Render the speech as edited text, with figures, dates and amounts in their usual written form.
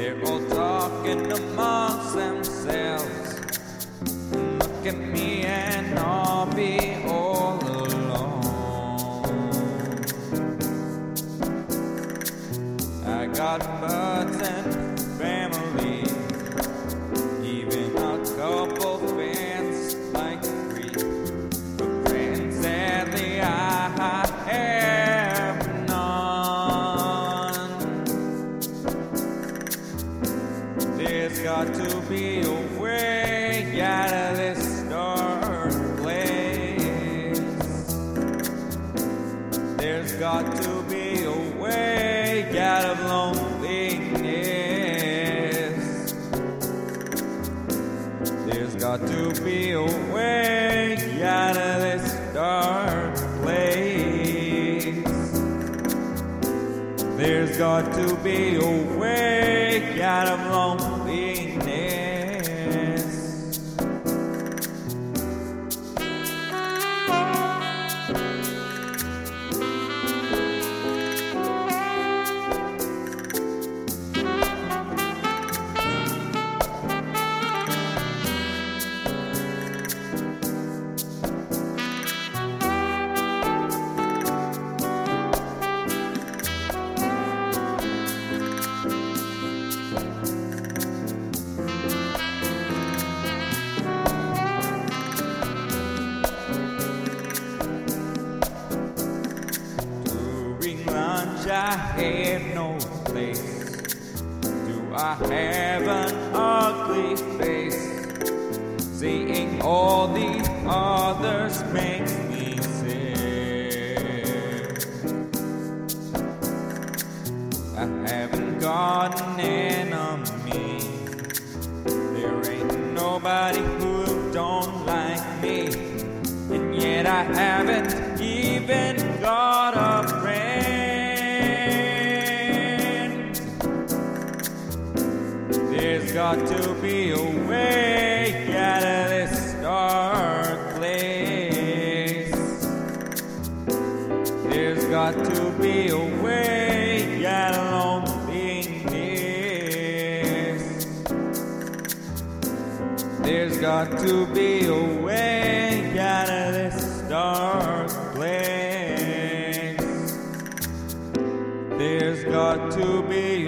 They're all talking amongst themselves. Look at me and I'll be all alone. I got buds and family, even a couple friends like three. But friends sadly I have none. There's got to be a way out of this dark place. There's got to be a way out of loneliness. There's got to be a way out of this dark place. There's got to be a way out of loneliness. I have no place. Do I have an ugly face? Seeing all the others makes me sick. I haven't got an enemy. There ain't nobody who don't like me. And yet I haven't even got a friend. There's got to be a way out of this dark place. There's got to be a way out of loneliness. There's got to be a way out of this dark place. There's got to be